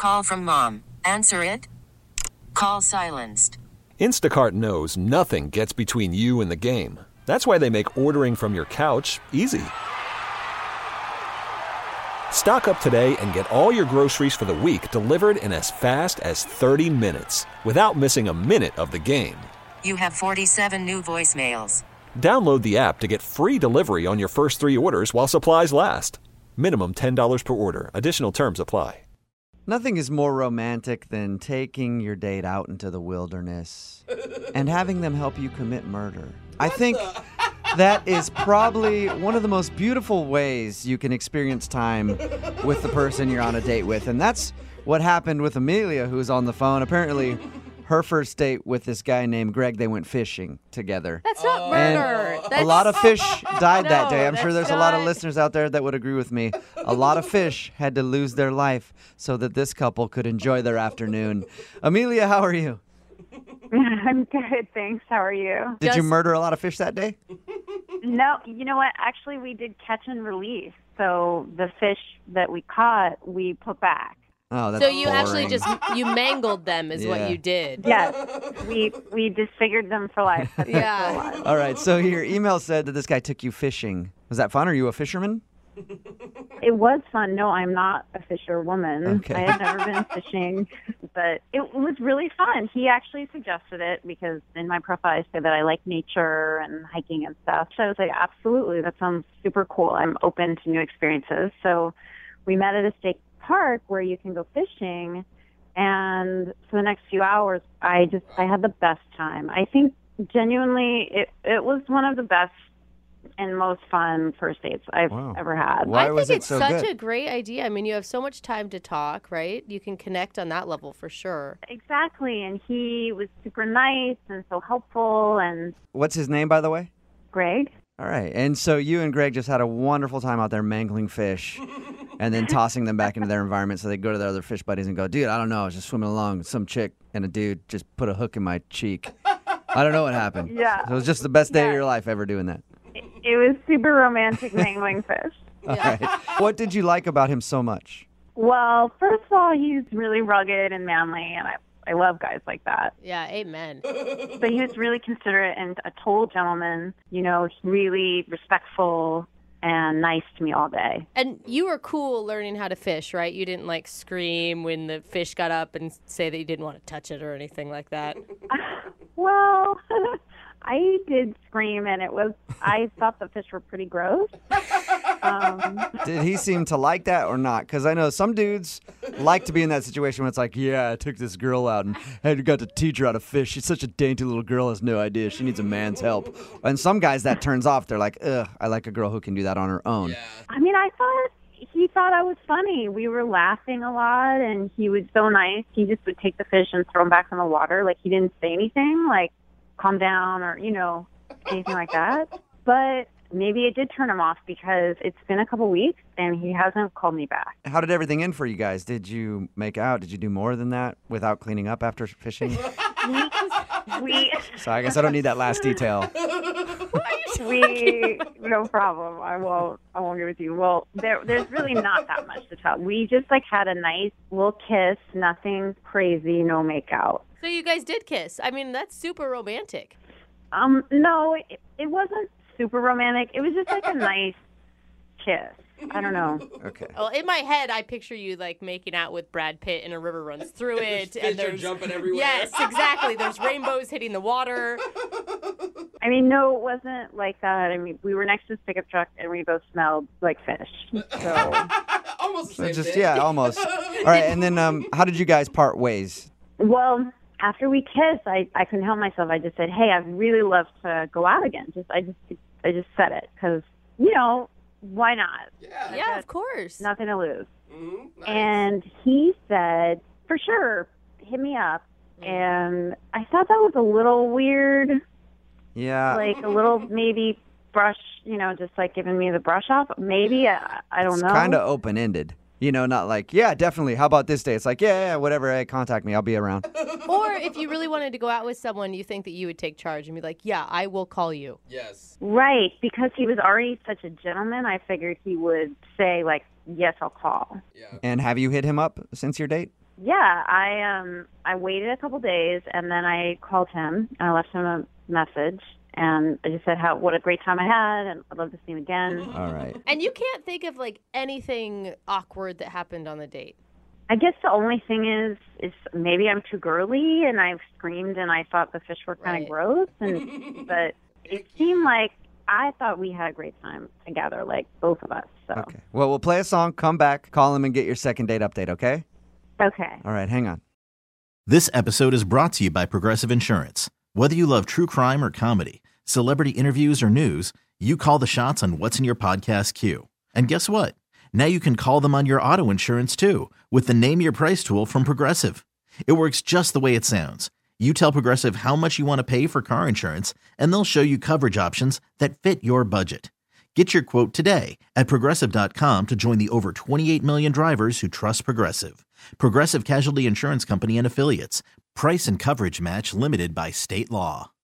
Call from mom. Answer it. Call silenced. Instacart knows nothing gets between you and the game. That's why they make ordering from your couch easy. Stock up today and get all your groceries for the week delivered in as fast as 30 minutes without missing a minute of the game. You have 47 new voicemails. Download the app to get free delivery on your first 3 orders while supplies last. Minimum $10 per order. Additional terms apply. Nothing is more romantic than taking your date out into the wilderness and having them help you commit murder. I think that is probably one of the most beautiful ways you can experience time with the person you're on a date with. And that's what happened with Amelia, who's on the phone. Apparently, her first date with this guy named Greg, they went fishing together. That's not murder. A lot of fish died that No, day. I'm sure that's there's a lot of not- listeners out there that would agree with me. A lot of fish had to lose their life so that this couple could enjoy their afternoon. Amelia, how are you? I'm good, thanks. How are you? Did you murder a lot of fish that day? No, you know what? Actually, we did catch and release. So the fish that we caught, we put back. Oh, that's So you actually boring. you mangled them is Yeah. what you did. Yes, we disfigured them for life. That's Yeah. for life. All right, so your email said that this guy took you fishing. Was that fun? Are you a fisherman? It was fun. No, I'm not a fisherwoman. Okay. I had never been fishing, but it was really fun. He actually suggested it because in my profile I said that I like nature and hiking and stuff. So I was like, absolutely, that sounds super cool. I'm open to new experiences. So we met at a state park where you can go fishing, and for the next few hours, I had the best time. I think genuinely it was one of the best and most fun first dates I've Wow. ever had. Why I was think it it's so such good? a great idea. I mean, you have so much time to talk, right? You can connect on that level for sure. Exactly, and he was super nice and so helpful. And What's his name, by the way? Greg, All right, and so you and Greg just had a wonderful time out there mangling fish and then tossing them back into their environment so they go to their other fish buddies and go, dude, I don't know, I was just swimming along with some chick and a dude just put a hook in my cheek. I don't know what happened. Yeah. So it was just the best day of Yeah. your life ever doing that. it was super romantic mangling fish. All right. What did you like about him so much? Well, first of all, he's really rugged and manly, and I love guys like that. Yeah, amen. But he was really considerate and a total gentleman, you know, really respectful and nice to me all day. And you were cool learning how to fish, right? You didn't like scream when the fish got up and say that you didn't want to touch it or anything like that. Well, I did scream, and I thought the fish were pretty gross. Did he seem to like that or not? Because I know some dudes like to be in that situation where it's like, yeah, I took this girl out and had got to teach her how to fish. She's such a dainty little girl, has no idea. She needs a man's help. And some guys that turns off. They're like, ugh, I like a girl who can do that on her own. I mean, he thought I was funny. We were laughing a lot, and he was so nice. He just would take the fish and throw them back in the water. Like, he didn't say anything, like, calm down or, you know, anything like that. But maybe it did turn him off because it's been a couple weeks, and he hasn't called me back. How did everything end for you guys? Did you make out? Did you do more than that without cleaning up after fishing? We, So I guess I don't need that last detail. no problem. I won't give it to you. Well, there's really not that much to tell. We just like had a nice little kiss, nothing crazy, no makeout. So you guys did kiss. I mean, that's super romantic. No, it wasn't super romantic. It was just like a nice kiss. I don't know. Okay. Well, in my head, I picture you like making out with Brad Pitt and a river runs through it. Fish and are there's jumping everywhere. Yes, exactly. There's rainbows hitting the water. I mean, no, it wasn't like that. I mean, we were next to this pickup truck, and we both smelled like fish. So, Almost the So same just, thing. yeah, almost. All right, and then how did you guys part ways? well, after we kissed, I couldn't help myself. I just said, "Hey, I'd really love to go out again." I just said it because, you know, why not? Yeah. Yeah, of course. Nothing to lose. Mhm, nice. And he said, for sure, hit me up. And I thought that was a little weird, Yeah. like a little maybe brush, you know, just like giving me the brush off. Maybe, I don't It's know. kind of open-ended. You know, not like, yeah, definitely. How about this day? It's like, yeah, whatever. Hey, contact me. I'll be around. Or if you really wanted to go out with someone, you think that you would take charge and be like, yeah, I will call you. Yes. Right, because he was already such a gentleman, I figured he would say, like, yes, I'll call. Yeah. And have you hit him up since your date? Yeah, I waited a couple days, and then I called him, and I left him a message, and I just said what a great time I had, and I'd love to see him again. All right. And you can't think of like anything awkward that happened on the date. I guess the only thing is maybe I'm too girly, and I screamed, and I thought the fish were kind of gross, but it seemed like I thought we had a great time together, like both of us. So. Okay. Well, we'll play a song, come back, call him, and get your second date update, okay? Okay. All right, hang on. This episode is brought to you by Progressive Insurance. Whether you love true crime or comedy, celebrity interviews or news, you call the shots on what's in your podcast queue. And guess what? Now you can call them on your auto insurance too with the Name Your Price tool from Progressive. It works just the way it sounds. You tell Progressive how much you want to pay for car insurance, and they'll show you coverage options that fit your budget. Get your quote today at Progressive.com to join the over 28 million drivers who trust Progressive. Progressive Casualty Insurance Company and Affiliates. Price and coverage match limited by state law.